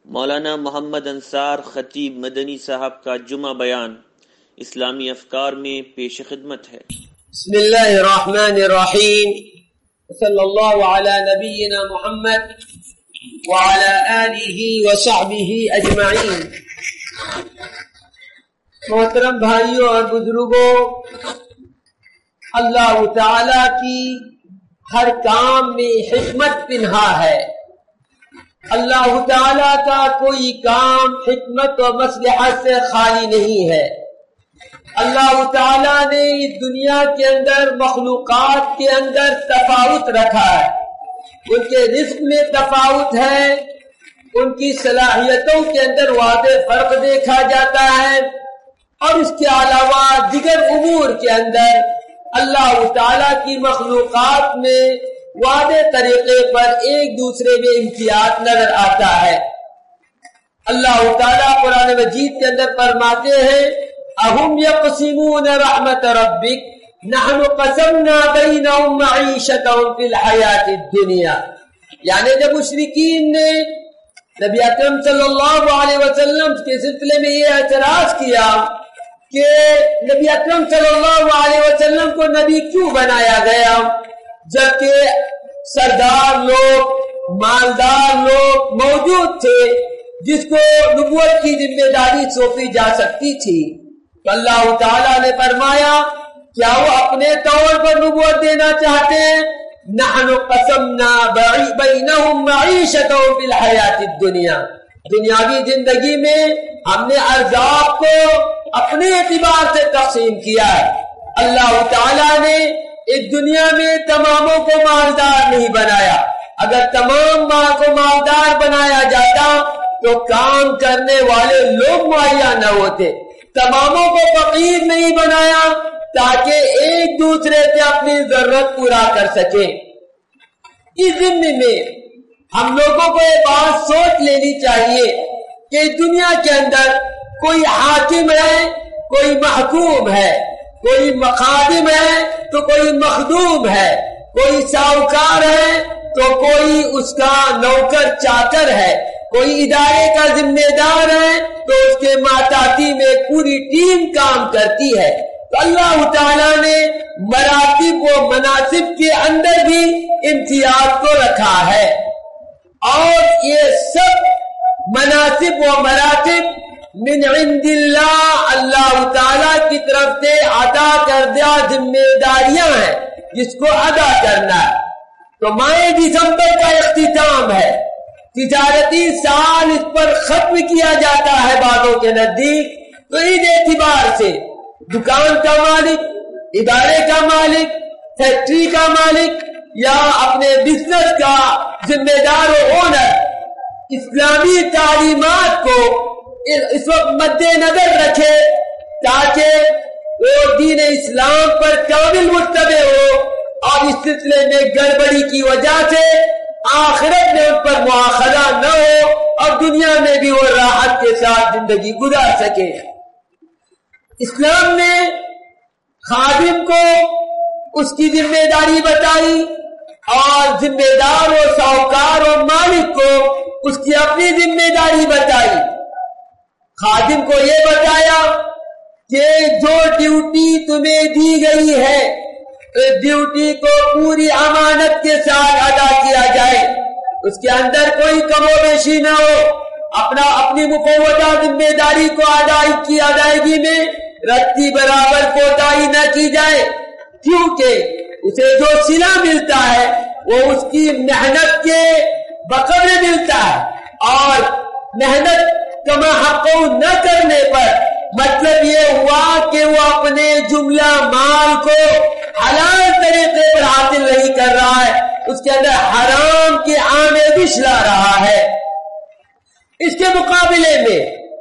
مولانا محمد انصار خطیب مدنی صاحب کا جمعہ بیان اسلامی افکار میں پیش خدمت ہے۔ بسم اللہ الرحمن الرحیم، صلی اللہ علی نبینا محمد وعلی آلہ وصحبہ اجمعین۔ محترم بھائیوں اور بزرگوں، اللہ تعالی کی ہر کام میں حکمت پنہا ہے۔ اللہ تعالیٰ کا کوئی کام حکمت و مصلحت سے خالی نہیں ہے۔ اللہ تعالیٰ نے اس دنیا کے اندر مخلوقات کے اندر تفاوت رکھا ہے، ان کے رزق میں تفاوت ہے، ان کی صلاحیتوں کے اندر واضح فرق دیکھا جاتا ہے، اور اس کے علاوہ دیگر امور کے اندر اللہ تعالیٰ کی مخلوقات میں واضح طریقے پر ایک دوسرے میں امتیاز نظر آتا ہے۔ اللہ تعالیٰ قرآن مجید کے اندر فرماتے ہیں اَهُمْ يَقْسِمُونَ رَحْمَةَ رَبِّكَ نَحْنُ قَسَمْنَا بَيْنَهُمْ مَعِيشَتَهُمْ فِي الْحَيَاةِ الدُّنْيَا، یعنی جب مشرکین نے نبی اکرم صلی اللہ علیہ وسلم کے سلسلے میں یہ اعتراض کیا کہ نبی اکرم صلی اللہ علیہ وسلم کو نبی کیوں بنایا گیا جبکہ سردار لوگ، مالدار لوگ موجود تھے جس کو نبوت کی ذمہ داری سونپی جا سکتی تھی، تو اللہ تعالیٰ نے فرمایا کیا وہ اپنے طور پر نبوت دینا چاہتے ہیں؟ نحن قسمنا بینہم معیشتہم فی الحیاۃ الدنیا، دنیاوی زندگی میں ہم نے ارزاق کو اپنے اعتبار سے تقسیم کیا ہے۔ اللہ تعالیٰ نے اس دنیا میں تماموں کو مالدار نہیں بنایا، اگر تمام مال کو مالدار بنایا جاتا تو کام کرنے والے لوگ مہیا نہ ہوتے، تماموں کو فقیر نہیں بنایا تاکہ ایک دوسرے سے اپنی ضرورت پورا کر سکیں۔ اس ضمن میں ہم لوگوں کو یہ بات سوچ لینی چاہیے کہ دنیا کے اندر کوئی حاکم ہے، کوئی محکوم ہے، کوئی خادم ہے تو کوئی مخدوم ہے، کوئی ساہوکار ہے تو کوئی اس کا نوکر چاکر ہے، کوئی ادارے کا ذمہ دار ہے تو اس کے ماتحتی میں پوری ٹیم کام کرتی ہے۔ تو اللہ تعالیٰ نے مراتب و مناصب کے اندر بھی امتیاز کو رکھا ہے، اور یہ سب مناصب و مراتب من عند اللہ تعالیٰ کی طرف سے عطا کردہ ذمہ داریاں ہیں جس کو ادا کرنا ہے۔ تو ماہ دسمبر کا اختتام ہے، تجارتی سال اس پر ختم کیا جاتا ہے بعضوں کے نزدیک، تو اس اعتبار سے دکان کا مالک، ادارے کا مالک، فیکٹری کا مالک یا اپنے بزنس کا ذمہ دار و اونر اسلامی تعلیمات کو اس وقت مد نظر رکھے تاکہ وہ دین اسلام پر کامل متبع ہو، اور اس سلسلے میں گڑبڑی کی وجہ سے آخرت میں ان پر مواخذہ نہ ہو اور دنیا میں بھی وہ راحت کے ساتھ زندگی گزار سکے۔ اسلام نے خادم کو اس کی ذمہ داری بتائی اور ذمہ دار و ساہوکار و مالک کو اس کی اپنی ذمہ داری بتائی۔ خادم کو یہ بتایا کہ جو ڈیوٹی تمہیں دی گئی ہے ڈیوٹی کو پوری امانت کے ساتھ ادا کیا جائے، اس کے اندر کوئی کم و بیشی نہ ہو، اپنی مفوضہ ذمہ داری کو ادائیگی میں رتی برابر کوتاہی نہ کی جائے، کیونکہ اسے جو صلہ ملتا ہے وہ اس کی محنت کے بقدر ملتا ہے، اور محنت کما حق نہ کرنے پر مطلب یہ ہوا کہ وہ اپنے جملہ مال کو حلال طریقے پر حاصل نہیں کر رہا ہے، اس کے اندر حرام کی آمیزش لا رہا ہے۔ اس کے مقابلے میں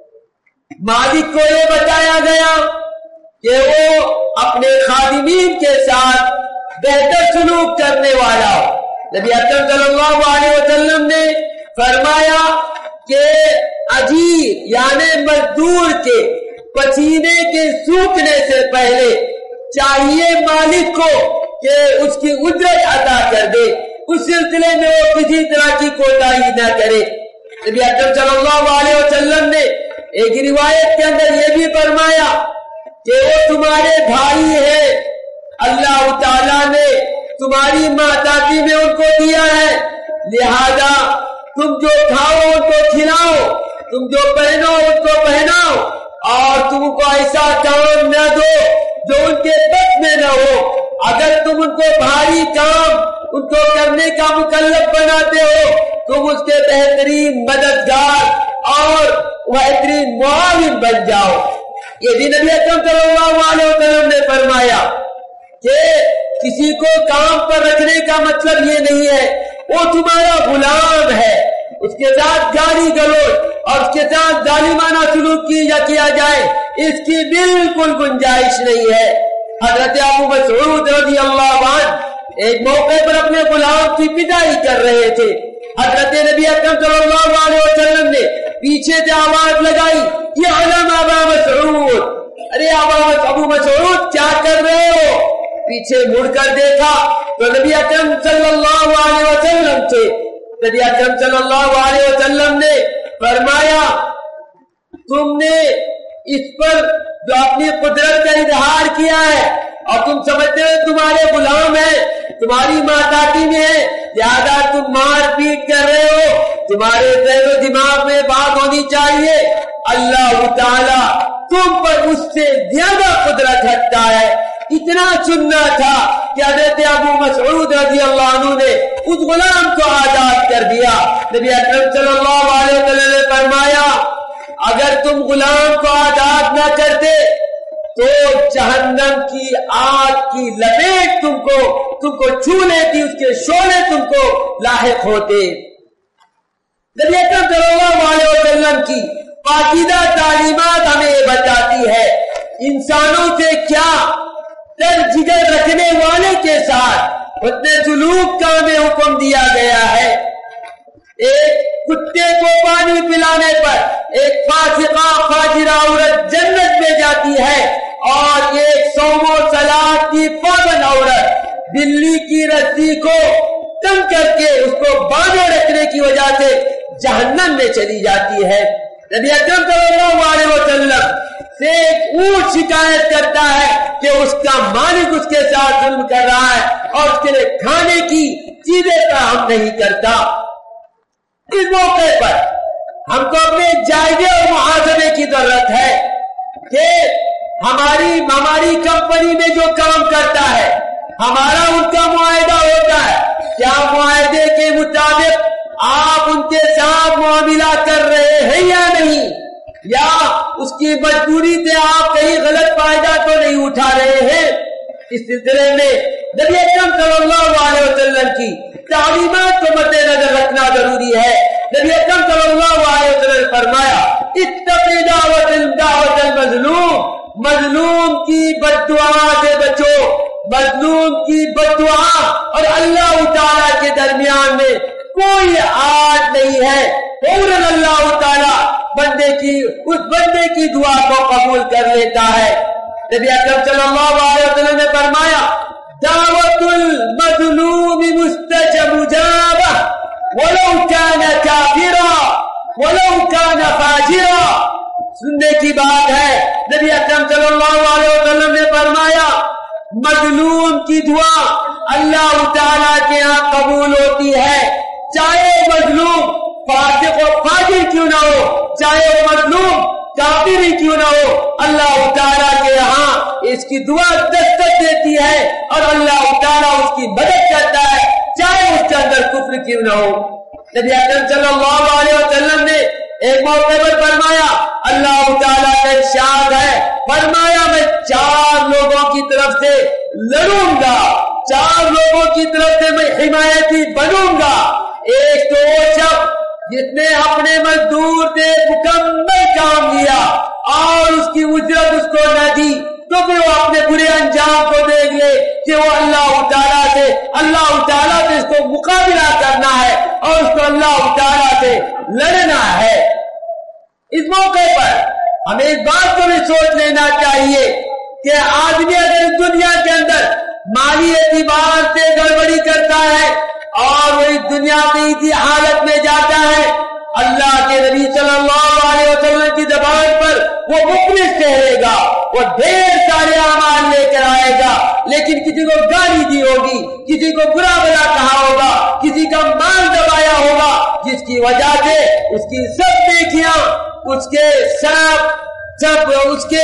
مالک کو یہ بتایا گیا کہ وہ اپنے خادمین کے ساتھ بہتر سلوک کرنے والا ہو۔ نبی اکرم صلی اللہ علیہ وسلم نے فرمایا کہ اجیر یعنی مزدور کے پسینے کے سوکھنے سے پہلے چاہیے مالک کو کہ اس کی اجرت ادا کر دے، اس سلسلے میں وہ کسی طرح کی کوتاہی نہ کرے۔ نبی اکرم صلی اللہ علیہ وسلم نے ایک روایت کے اندر یہ بھی فرمایا کہ وہ تمہارے بھائی ہیں، اللہ تعالیٰ نے تمہاری ماتاتی میں ان کو دیا ہے، لہذا تم جو کھاؤ ان کو کھلاؤ، تم جو پہنو ان کو پہناؤ، اور تم کو ایسا کام نہ دو جو ان کے بس میں نہ ہو۔ اگر تم ان کو بھاری کام ان کو کرنے کا مکلف بناتے ہو، تم اس کے بہترین مددگار اور بہترین معاون بن جاؤ۔ یہ بھی نبی اکرم صلی اللہ علیہ وسلم نے فرمایا کہ کسی کو کام پر رکھنے کا مطلب یہ نہیں ہے وہ تمہارا غلام ہے، اس کے ساتھ گالی گلوچ اور اس کے ساتھ ظالمانہ سلوک کیا جائے، اس کی بالکل گنجائش نہیں ہے۔ حضرت ابو مسعود رضی اللہ عنہ ایک موقع پر اپنے غلام کی پٹائی کر رہے تھے، حضرت نبی اکرم صلی اللہ علیہ وسلم نے پیچھے سے آواز لگائی، یہ علم ابا مسعود، ارے ابو مسعود کیا کر رہے ہو؟ پیچھے مڑ کر دیکھا تو نبی اکرم صلی اللہ علیہ وسلم تھے۔ نبی اکرم صلی اللہ علیہ وسلم نے فرمایا تم نے اس پر جو اپنی قدرت کا اظہار کیا ہے اور تم سمجھتے ہو تمہارے غلام ہیں، تمہاری ماتاتی میں ہے، لہذا تم مار پیٹ کر رہے ہو، تمہارے ذہن و دماغ میں بات ہونی چاہیے اللہ تعالیٰ تم پر اس سے زیادہ قدرت رکھتا ہے۔ اتنا سننا تھا کہ حضرت ابو مسعود رضی اللہ عنہ نے اس غلام کو آزاد کر دیا۔ نبی اکرم صلی اللہ علیہ وسلم نے فرمایا اگر تم غلام کو آزاد نہ کرتے تو جہنم کی آگ کی لپیٹ تم کو چھو لیتی، اس کے شعلے تم کو لاحق ہوتے۔ نبی اکرم صلی اللہ علیہ وسلم کی پاکیزہ تعلیمات ہمیں یہ بتاتی ہے انسانوں سے کیا در جگر رکھنے والے کے ساتھ اتنے سلوک کا ہمیں حکم دیا گیا ہے۔ ایک کتے کو پانی پلانے پر ایک فاسقہ فاجرہ عورت جنت میں جاتی ہے، اور ایک صوم و صلاۃ کی پابند عورت بلی کی رسی کو تنگ کر کے اس کو باندھے رکھنے کی وجہ سے جہنم میں چلی جاتی ہے۔ نبی اکرم صلی اللہ علیہ وسلم سے ایک اونٹ شکایت کرتا ہے کہ اس کا مالک اس کے ساتھ ظلم کر رہا ہے اور اس کے لیے کھانے کی چیزیں فراہم نہیں کرتا۔ اس موقع پر ہم کو اپنے جائزے اور محاسبے کی ضرورت ہے کہ ہماری کمپنی میں جو کام کرتا ہے ہمارا ان کا معاہدہ ہوتا ہے، کیا معاہدے کے مطابق آپ ان کے ساتھ معاملہ کر رہے ہیں یا نہیں، یا اس کی مجبوری سے آپ کہیں غلط فائدہ تو نہیں اٹھا رہے ہیں۔ اس سلسلے میں نبی اکرم صلی اللہ علیہ وسلم کی تعلیمات کو مد نظر رکھنا ضروری ہے۔ نبی اکرم صلی اللہ علیہ وسلم نے فرمایا اتقی دعوت المظلوم، مظلوم کی بد دعا سے بچو، مظلوم کی بد دعا اور اللہ تعالیٰ کے درمیان میں کوئی آڑ نہیں ہے، فوراً اللہ تعالیٰ اس بندے کی دعا کو قبول کر لیتا ہے۔ نبی اکرم صلی اللہ علیہ وسلم نے فرمایا دعوت المظلوم مستجابہ ولو کان کافرا ولو کان فاجرا۔ سننے کی بات ہے، نبی اکرم صلی اللہ علیہ وسلم نے فرمایا مظلوم کی دعا اللہ تعالیٰ کے ہاں قبول ہوتی ہے، چاہے مظلوم فاسق و فاجر کیوں نہ ہو، چاہے وہ مظلوم کافر ہی کیوں نہ ہو، اللہ تعالیٰ کے یہاں اس کی دعا دستک دیتی ہے اور اللہ تعالیٰ اس کی مدد کرتا ہے، چاہے اس کے اندر کفر کیوں نہ ہو۔ نبی اکرم صلی اللہ علیہ وسلم نے ایک موقع پر فرمایا اللہ تعالیٰ کا ارشاد ہے، فرمایا میں 4 لوگوں کی طرف سے لڑوں گا، 4 لوگوں کی طرف سے میں حمایتی بنوں گا۔ ایک تو وہ شخص جس نے اپنے مزدور سے مکمل کام لیا اور اس کی اجرت اس کو نہ دی، تو پھر وہ اپنے برے انجام کو دیکھ لے کہ وہ اللہ تعالیٰ سے اس کو مقابلہ کرنا ہے اور اس کو اللہ تعالیٰ سے لڑنا ہے۔ اس موقع پر ہمیں اس بات کو بھی سوچ لینا چاہیے کہ آدمی اگر اس دنیا کے اندر مالی اعتبار سے گڑبڑی کرتا ہے اور وہ اس دنیا میں اسی حالت میں جاتا ہے، اللہ وہ مخلص ٹھہرے گا، وہ ڈھیر سارے اعمال لے کر آئے گا، لیکن کسی کو گالی دی ہوگی، کسی کو برا بھلا کہا ہوگا، کسی کا مال دبایا ہوگا، جس کی وجہ سے اس کی سب نیکیاں، اس کے سب اس کے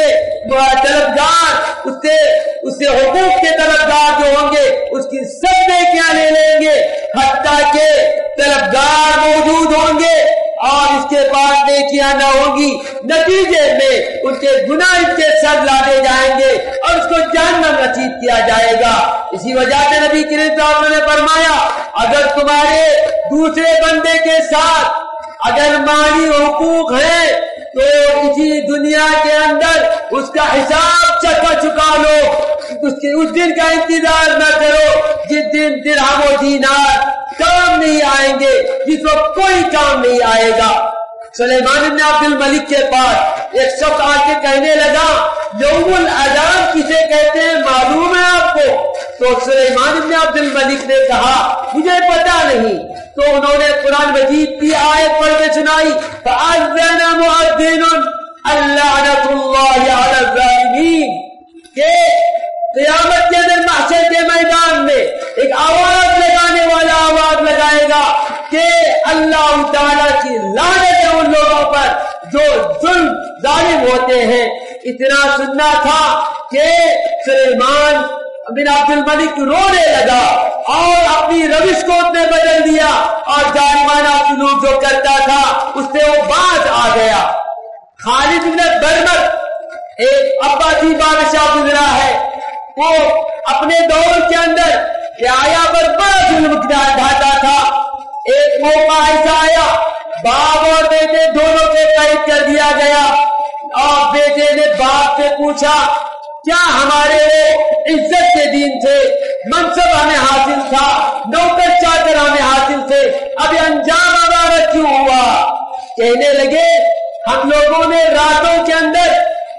طلبگار، اس سے حقوق کے طلبگار جو ہوں گے اس کی سب نیکیاں لے لیں گے، حتیٰ کہ طلبگار موجود ہوں گے اور اس کے بعد نیکیاں نہ ہوں گی، نتیجے میں ان کے گناہ اس کے سر لادے جائیں گے اور اس کو جہنم نصیب کیا جائے گا۔ اسی وجہ سے نبی کریم صلی اللہ علیہ وسلم نے فرمایا اگر تمہارے دوسرے بندے کے ساتھ اگر مالی حقوق ہیں تو اسی دنیا کے اندر اس کا حساب چکا لو، اس دن کا انتظار نہ کرو جس دن درہم و دینار کام نہیں آئیں گے، جس وقت کوئی کام نہیں آئے گا۔ سلیمان بن عبد الملک کے پاس ایک شخص آ کے کہنے لگا یوم العذاب کسے کہتے ہیں معلوم ہے آپ کو؟ تو سلیمان بن عبد الملک نے کہا مجھے پتا نہیں۔ تو انہوں نے قرآن مجید کی آیت پڑھ کے سنائی فَأَذَّنَ مُؤَذِّنٌ اللَّعْنَةُ اللَّهِ عَلَى الظَّالِمِينَ کہ قیامت کے اندر محشر کے میدان میں ایک آواز لگانے والا آواز لگائے گا کہ اللہ تعالیٰ کی لعنت ہے ان لوگوں پر جو ظلم ظالم ہوتے ہیں۔ اتنا سننا تھا کہ سلیمان بن عبد الملک رونے لگا اور اپنی روش کو اس نے بدل دیا اور ظالمانہ سلوک جو کرتا تھا اس سے وہ باز آ گیا۔ خالد بن برمک ایک عباسی بادشاہ گزرا ہے، وہ اپنے دور کے اندر رعایا پر بڑا ظلم ڈھاتا تھا۔ ایک موقع ایسا آیا باپ اور بیٹے دونوں کو قید کر دیا گیا اور بیٹے نے باپ سے پوچھا کیا ہمارے عزت کے دین تھے، منصب ہمیں حاصل تھا، نوکر چاکر ہمیں حاصل تھے، اب انجام ہمارا کیوں ہوا؟ کہنے لگے ہم لوگوں نے راتوں کے اندر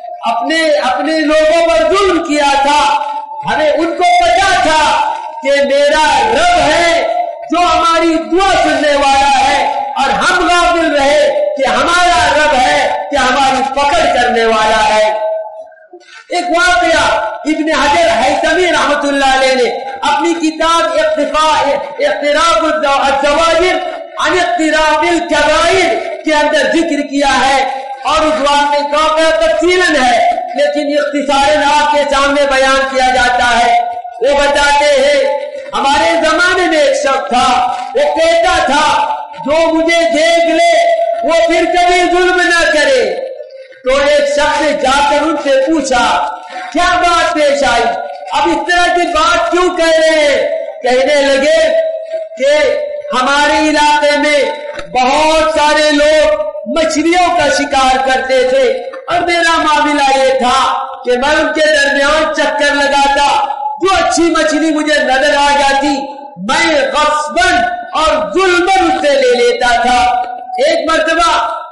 اپنے لوگوں پر ظلم کیا تھا، ہمیں ان کو پتا تھا کہ میرا رب ہے جو ہماری دعا سننے والا ہے اور ہم غافل رہے کہ ہمارا رب ہے کہ ہماری پکڑ کرنے والا ہے۔ ایک واقعہ ابن حجر حیثمی رحمت اللہ علیہ نے اپنی کتاب اقتراف الزواجر عن اقتراف الکبائر کے اندر ذکر کیا ہے اور اس واقعے کا تفصیلاً ہے لیکن اختصاراً آپ کے سامنے بیان کیا جاتا ہے۔ وہ بتاتے ہیں ہمارے زمانے میں ایک شخص تھا، وہ کہتا تھا جو مجھے دیکھ لے وہ پھر کبھی ظلم نہ کرے۔ تو ایک شخص نے جا کر ان سے پوچھا کیا بات پیش آئی، اب اس طرح کی بات کیوں کہہ رہے ہیں؟ کہنے لگے کہ ہمارے علاقے میں بہت سارے لوگ مچھلیوں کا شکار کرتے تھے اور میرا معاملہ یہ تھا کہ میں ان کے درمیان چکر لگاتا، جو اچھی مچھلی مجھے نظر آ جاتی میں غصباً اور ظلماً اس سے لے لیتا تھا۔ ایک مرتبہ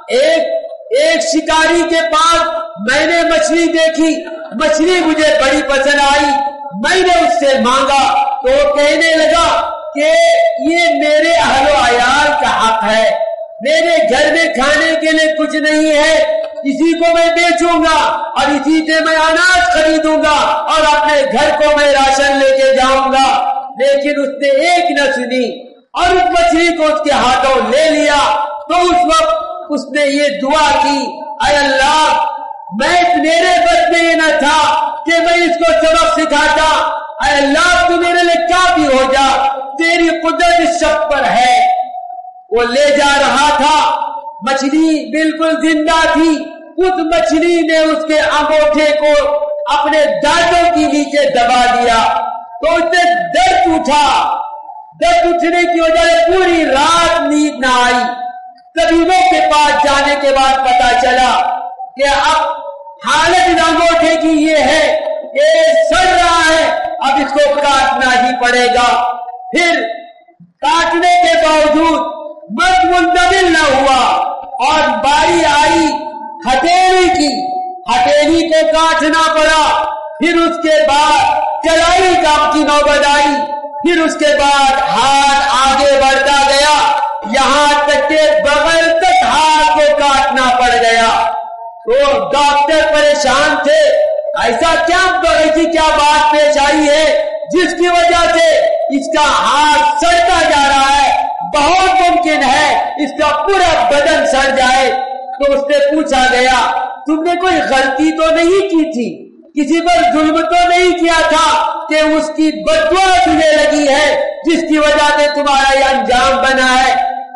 ایک شکاری کے پاس میں نے مچھلی دیکھی، مچھلی مجھے بڑی پسند آئی، میں نے اس سے مانگا تو وہ کہنے لگا کہ یہ میرے اہل و عیال کا حق ہے، میرے گھر میں کھانے کے لیے کچھ نہیں ہے، اسی کو میں بیچوں گا اور اسی سے میں اناج خریدوں گا اور اپنے گھر کو میں راشن لے کے جاؤں گا۔ لیکن اس نے ایک نہ سنی اور اس مچھلی کو اس کے ہاتھوں لے لیا۔ تو اس وقت اس نے یہ دعا کی اے اللہ میرے بس میں یہ نہ تھا کہ میں اس کو سبق سکھاتا، اے اللہ تو میرے لیے کافی ہو جا، تیری قدرت اس شخص پر ہے۔ وہ لے جا رہا تھا، مچھلی بالکل زندہ تھی، اس مچھلی نے اس کے انگوٹھے کو اپنے دانتوں کے نیچے دبا دیا تو اس سے درد اٹھا۔ درد اٹھنے کی وجہ سے پوری رات نیند نہ آئی۔ طبیبوں کے پاس جانے کے بعد پتا چلا کہ اب حالت انگوٹھے کی یہ ہے کہ سڑ رہا ہے، اب اس کو کاٹنا ہی پڑے گا۔ پھر کاٹنے کے باوجود مرد منتظر نہ ہوا اور باری آئی ہتھیلی کی، ہتھیلی کو کاٹنا پڑا۔ پھر اس کے بعد کلائی کام کی نوبت آئی، پھر اس کے بعد ہاتھ آگے بڑھتا گیا، یہاں تک کہ بغل تک ہاتھ کو کاٹنا پڑ گیا۔ تو ڈاکٹر پریشان تھے، ایسا کیا بات پیش آئی ہے جس کی وجہ سے اس کا ہاتھ سڑتا جا رہا ہے، بہت ممکن ہے اس کا پورا بدن سڑ جائے۔ تو اس سے پوچھا گیا تم نے کوئی غلطی تو نہیں کی تھی، کسی پر ظلم تو نہیں کیا تھا کہ اس کی بددعا تمہیں لگی ہے جس کی وجہ سے تمہارا یہ انجام بنا ہے؟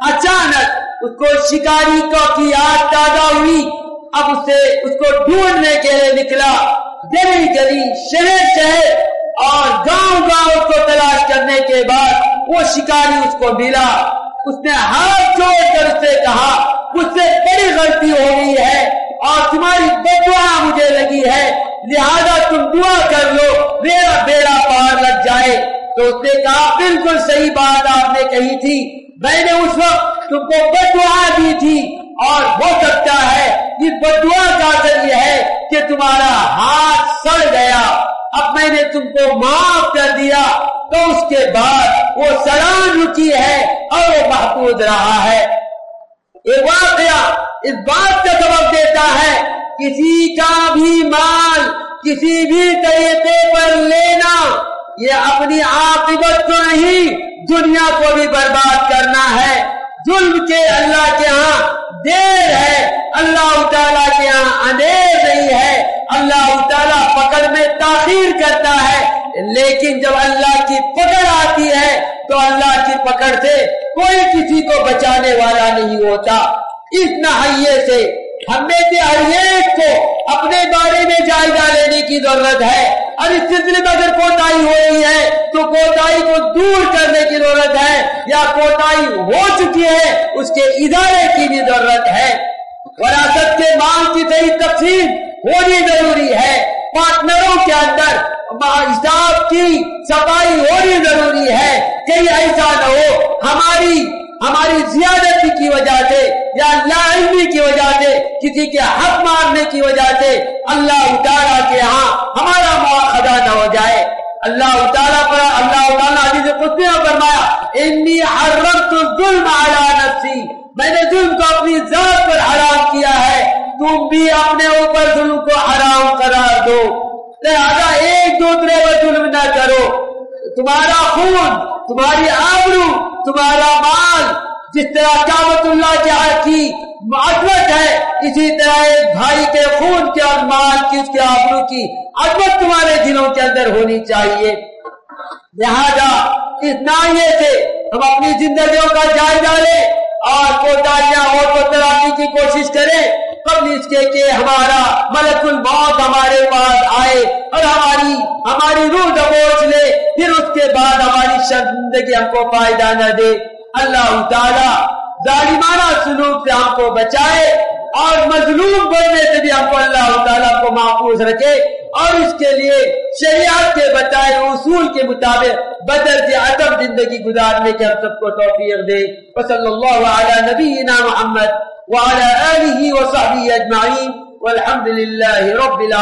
اچانک اس کو شکاری کی یاد تازہ ہوئی، اب اس کو ڈھونڈنے کے لیے نکلا، گلی گلی شہر شہر اور گاؤں گاؤں اس کو تلاش کرنے کے بعد وہ شکاری اس کو ملا۔ اس نے ہاتھ جوڑ کر اس سے کہا مجھ سے بڑی غلطی ہو گئی ہے اور تمہاری بددعا مجھے لگی ہے، لہذا تم دعا کر لو میرا بیڑا پار لگ جائے۔ تو اس نے کہا بالکل صحیح بات آپ نے کہی تھی، میں نے اس وقت تم کو بددعا دی تھی اور ہو سکتا ہے اس بددعا کا اثر یہ ہے کہ تمہارا ہاتھ سڑ گیا، اب میں نے تم کو معاف کر دیا۔ تو اس کے بعد وہ سڑان رکی ہے اور وہ محفوظ رہا ہے۔ یہ واقعہ اس بات کا سبب دیتا ہے کسی کا بھی مال کسی بھی طریقے پر لینا یہ اپنی عاقبت کو نہیں دنیا کو بھی برباد کرنا ہے۔ ظلم کے اللہ کے ہاں دیر ہے، اللہ تعالیٰ کے ہاں اندھیر نہیں ہے۔ اللہ تعالیٰ پکڑ میں تاخیر کرتا ہے، لیکن جب اللہ کی پکڑ آتی ہے تو اللہ کی پکڑ سے کوئی کسی کو بچانے والا نہیں ہوتا۔ اس نہائیے سے ہم میں سے ہر ایک کو اپنے بارے میں جائزہ لینے کی ضرورت ہے، اور اس سلسلے میں اگر کوتاہی ہو رہی ہے تو کوتاہی کو دور کرنے کی ضرورت ہے، یا کوتاہی ہو چکی ہے اس کے ادارے کی بھی ضرورت ہے۔ وراثت کے مال کی صحیح تقسیم ہونی ضروری ہے، پارٹنروں کے اندر حساب کی صفائی ہونی ضروری ہے، کہیں ایسا نہ ہو ہماری زیادتی کی وجہ سے یا لا علمی کی وجہ سے کسی کے حق مارنے کی وجہ سے اللہ تعالیٰ کے ہاں ہمارا مواخذہ نہ ہو جائے۔ اللہ تعالیٰ حدیث قدسی میں فرمایا انی حرمت الظلم علی نفسی، میں نے ظلم کو اپنی ذات پر حرام کیا ہے، تم بھی اپنے اوپر ظلم کو حرام قرار دو، لہذا ایک دوسرے پر ظلم نہ کرو۔ تمہارا خون، تمہاری آبرو، تمہارا مال، جس طرح کعبۃ اللہ کی عظمت ہے اسی طرح ایک بھائی کے خون کے اور مال کی، اس کے آبرو کی عظمت تمہارے دلوں کے اندر ہونی چاہیے۔ لہذا اس ناحیے سے ہم اپنی زندگیوں کا جائزہ لیں اور کوتاہیاں اور کو تلافی کی کوشش کریں قبل اس کے کہ ہمارا ملک الموت ہمارے پاس آئے اور ہماری روح دبوچ لے، پھر اس کے بعد ہماری زندگی ہم کو فائدہ نہ دے۔ اللہ تعالیٰ ظالمانہ سلوک سے ہم کو بچائے اور مظلوم بننے سے بھی ہم کو اللہ تعالیٰ کو محفوظ رکھے، اور اس کے لیے شریعت کے بتائے اصول کے مطابق بدل سے ادب زندگی گزارنے کے ہم سب کو توفیق دے۔ وصلی اللہ علی نبینا محمد وعلی آلہ وصحبہ اجمعین والحمد للہ رب العالمین۔